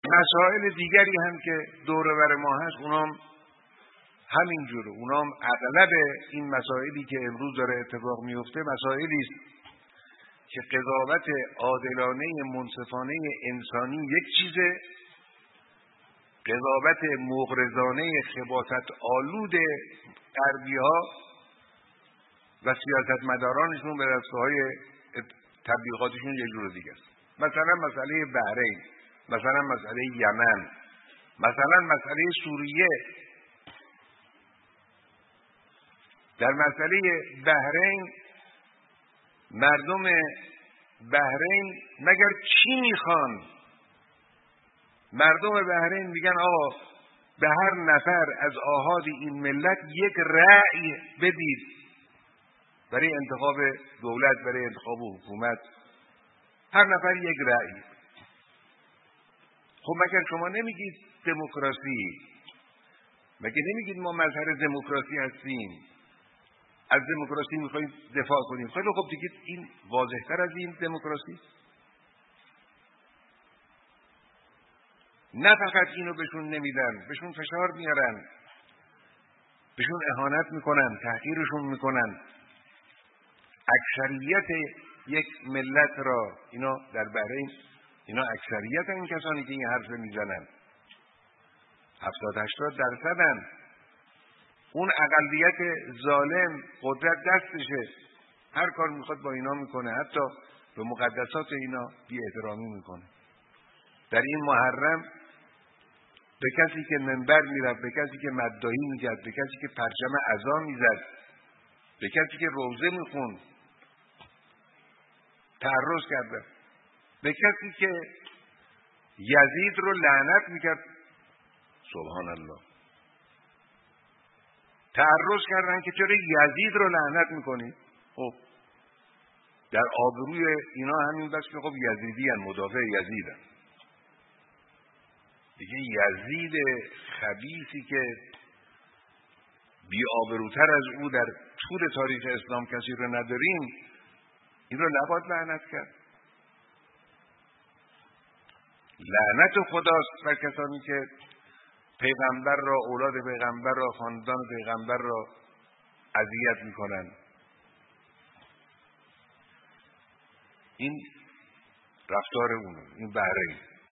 مسائل دیگری هم که دور و بر ما هست اونام همینجوره. اونام اغلب این مسائلی که امروز داره اتفاق میفته مسائلی است که قضاوت عادلانه منصفانه انسانی یک چیزه، قضاوت مغرضانه خباثت آلود غربی‌ها و سیاستمدارانشون به دسته‌های تبلیغاتشون یه جور دیگه است. مثلا مسئله بحرین، مثلا مسئله یمن، مثلا مسئله سوریه. در مسئله بحرین مردم بحرین مگر چی میخوان؟ مردم بحرین میگن آقا به هر نفر از آحاد این ملت یک رأی بدید برای انتخاب دولت، برای انتخاب حکومت. هر نفر یک رأی. خب مگر شما نمیگید دموکراسی؟ مگر نمیگید ما مظهر دموکراسی هستیم؟ از دموکراسی میخوایم دفاع کنیم. خیلی خب دیگه این واضح‌تر از این دموکراسی؟ نه فقط اینو بهشون نمیدن، بهشون فشار میارن، بهشون اهانت میکنن، تحقیرشون میکنن. اکثریت یک ملت را اینا در بحرین، اینا اکثریت این کسانی که این حرف میزنن 70-80% اون اقلیت ظالم قدرت دستشه، هر کار میخواد با اینا میکنه، حتی به مقدسات اینا بی احترامی میکنه. در این محرم به کسی که منبر میرفت، به کسی که مداحی میکرد، به کسی که پرچم عزا میزد، به کسی که روزه میخوند تعرض کرده، به کسی که یزید رو لعنت میکرد، سبحان الله، تعرض کردن که چرا یزید رو لعنت میکنی؟ خب در آبروی اینا همین بس که خب یزیدی هن، مدافع یزید هن. دیگه یزید خبیثی که بی آبروتر از او در طول تاریخ اسلام کسی رو نداریم، این رو نباید لعنت کرد. لعنت خداست بر کسانی که پیغمبر را، اولاد پیغمبر را، خاندان پیغمبر را اذیت میکنن. این رفتار اونه، این بحرین.